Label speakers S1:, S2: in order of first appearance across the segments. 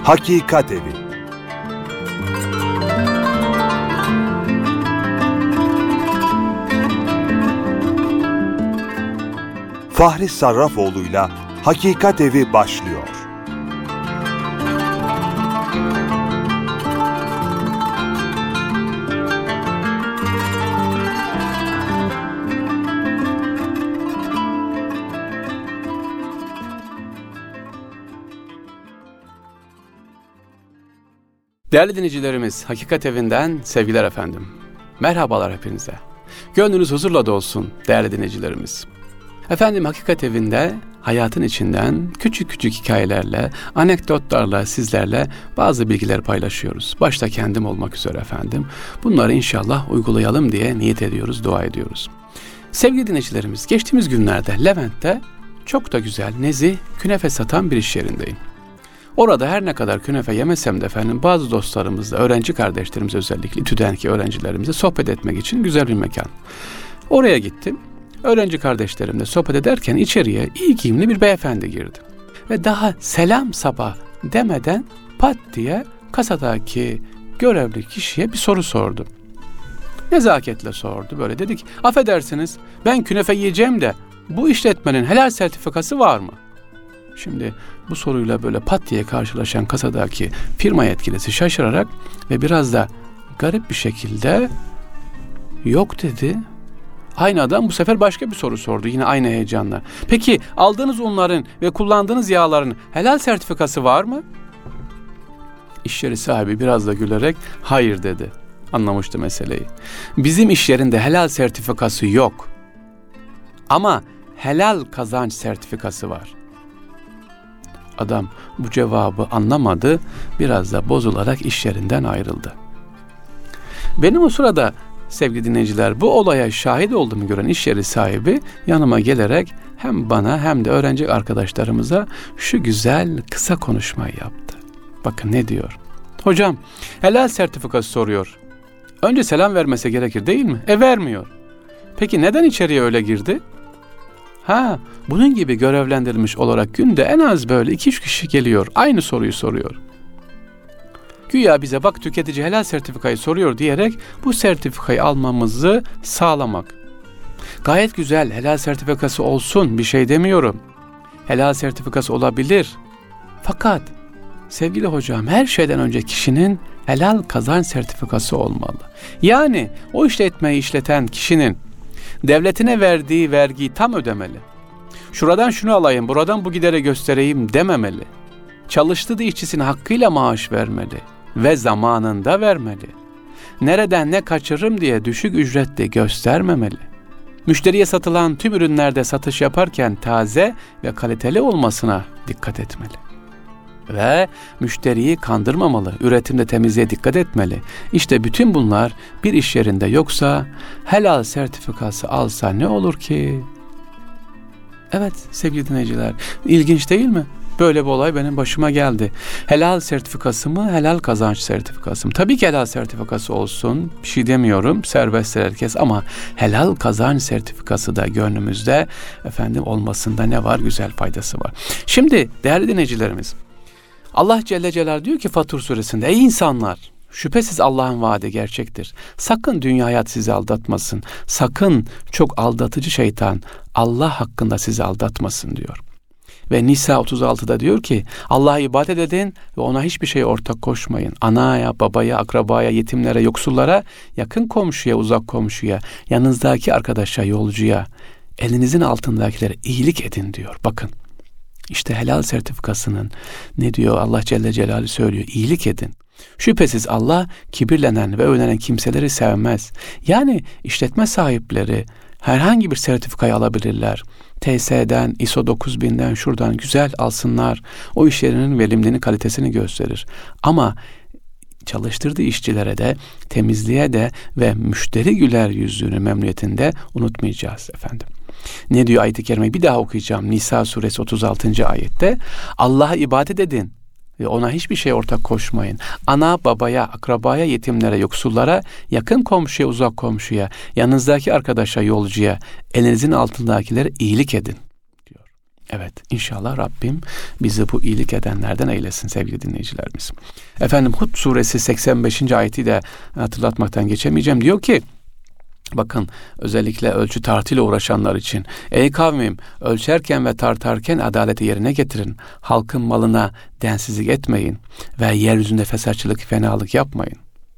S1: Hakikat Evi. Fahri Sarrafoğlu'yla Hakikat Evi başlıyor.
S2: Değerli dinleyicilerimiz, Hakikat Evi'nden sevgiler efendim. Merhabalar hepinize. Gönlünüz huzurla dolsun değerli dinleyicilerimiz. Efendim, Hakikat Evi'nde hayatın içinden küçük küçük hikayelerle, anekdotlarla sizlerle bazı bilgiler paylaşıyoruz. Başta kendim olmak üzere efendim. Bunları inşallah uygulayalım diye niyet ediyoruz, dua ediyoruz. Sevgili dinleyicilerimiz, geçtiğimiz günlerde Levent'te çok da güzel, nezih, künefe satan bir iş yerindeyim. Orada her ne kadar künefe yemesem de efendim bazı dostlarımızla, öğrenci kardeşlerimiz, özellikle İTÜ'deki öğrencilerimizle sohbet etmek için güzel bir mekan. Oraya gittim. Öğrenci kardeşlerimle sohbet ederken içeriye iyi giyimli bir beyefendi girdi. Ve daha selam sabah demeden pat diye kasadaki görevli kişiye bir soru sordu. Nezaketle sordu. Böyle dedik, affedersiniz ben künefe yiyeceğim de bu işletmenin helal sertifikası var mı? Şimdi bu soruyla böyle pat diye karşılaşan kasadaki firma yetkilisi şaşırarak ve biraz da garip bir şekilde yok dedi. Aynı adam bu sefer başka bir soru sordu yine aynı heyecanla. Peki aldığınız unların ve kullandığınız yağların helal sertifikası var mı? İş yeri sahibi biraz da gülerek hayır dedi. Anlamıştı meseleyi. Bizim iş yerinde helal sertifikası yok. Ama helal kazanç sertifikası var. Adam bu cevabı anlamadı, biraz da bozularak iş yerinden ayrıldı. Benim o sırada sevgili dinleyiciler bu olaya şahit olduğumu gören iş yeri sahibi yanıma gelerek hem bana hem de öğrenci arkadaşlarımıza şu güzel kısa konuşmayı yaptı. Bakın ne diyor? Hocam helal sertifikası soruyor. Önce selam vermesi gerekir değil mi? Vermiyor. Peki neden içeriye öyle girdi? Bunun gibi görevlendirilmiş olarak günde en az böyle 2-3 kişi geliyor. Aynı soruyu soruyor. Güya bize bak tüketici helal sertifikayı soruyor diyerek bu sertifikayı almamızı sağlamak. Gayet güzel, helal sertifikası olsun, bir şey demiyorum. Helal sertifikası olabilir. Fakat sevgili hocam her şeyden önce kişinin helal kazanç sertifikası olmalı. Yani o işletmeyi işleten kişinin devletine verdiği vergiyi tam ödemeli. Şuradan şunu alayım, buradan bu gideri göstereyim dememeli. Çalıştığı işçisine hakkıyla maaş vermeli ve zamanında vermeli. Nereden ne kaçırırım diye düşük ücretli göstermemeli. Müşteriye satılan tüm ürünlerde satış yaparken taze ve kaliteli olmasına dikkat etmeli. Ve müşteriyi kandırmamalı, üretimde temizliğe dikkat etmeli. İşte bütün bunlar bir iş yerinde yoksa helal sertifikası alsa ne olur ki? Evet sevgili dinleyiciler, ilginç değil mi? Böyle bir olay benim başıma geldi. Helal sertifikası mı, helal kazanç sertifikası mı? Tabii ki helal sertifikası olsun, bir şey demiyorum, serbesttir herkes ama helal kazanç sertifikası da gönlümüzde efendim olmasında ne var? Güzel faydası var. Şimdi değerli dinleyicilerimiz, Allah Celle Celaluhu diyor ki Fatur suresinde, ey insanlar, şüphesiz Allah'ın vaadi gerçektir. Sakın dünya hayat sizi aldatmasın. Sakın çok aldatıcı şeytan Allah hakkında sizi aldatmasın diyor. Ve Nisa 36'da diyor ki Allah'a ibadet edin ve ona hiçbir şey ortak koşmayın. Anaya, babaya, akrabaya, yetimlere, yoksullara, yakın komşuya, uzak komşuya, yanınızdaki arkadaşa, yolcuya, elinizin altındakilere iyilik edin diyor. Bakın. İşte helal sertifikasının ne diyor Allah Celle Celaluhu söylüyor, iyilik edin. Şüphesiz Allah kibirlenen ve övünen kimseleri sevmez. Yani işletme sahipleri herhangi bir sertifikayı alabilirler. TSE'den, ISO 9000'den şuradan güzel alsınlar. O iş yerinin verimliliğini, kalitesini gösterir. Ama çalıştırdığı işçilere de, temizliğe de ve müşteri güler yüzlüğünü, memnuniyetinde unutmayacağız efendim. Ne diyor ayet-i kerimeyi bir daha okuyacağım. Nisa suresi 36. ayette. Allah'a ibadet edin ve ona hiçbir şey ortak koşmayın. Ana, babaya, akrabaya, yetimlere, yoksullara, yakın komşuya, uzak komşuya, yanınızdaki arkadaşa, yolcuya, elinizin altındakilere iyilik edin diyor. Evet, inşallah Rabbim bizi bu iyilik edenlerden eylesin sevgili dinleyicilerimiz. Efendim Hud suresi 85. ayeti de hatırlatmaktan geçemeyeceğim. Diyor ki, bakın özellikle ölçü tartıyla uğraşanlar için, ey kavmim, ölçerken ve tartarken adaleti yerine getirin. Halkın malına densizlik etmeyin ve yeryüzünde fesatçılık, fenalık yapmayın.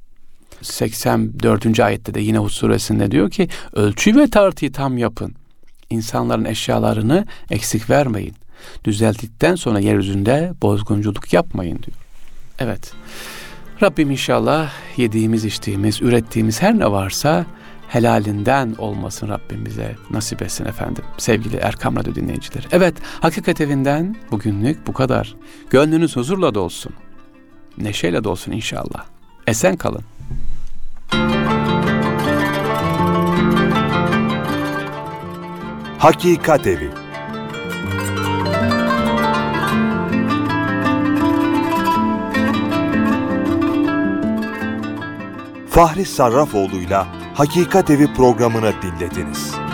S2: 84. ayette de yine Hud suresinde diyor ki, ölçü ve tartıyı tam yapın. İnsanların eşyalarını eksik vermeyin. Düzelttikten sonra yeryüzünde bozgunculuk yapmayın diyor. Evet, Rabbim inşallah yediğimiz, içtiğimiz, ürettiğimiz her ne varsa helalinden olmasın Rabbim bize nasip etsin efendim. Sevgili Erkam Radyo dinleyicileri. Evet, Hakikat Evi'nden bugünlük bu kadar. Gönlünüz huzurla dolsun. Neşeyle dolsun inşallah. Esen kalın.
S1: Hakikat Evi. Fahri Sarrafoğlu'yla Hakikat Evi programını dinlediniz.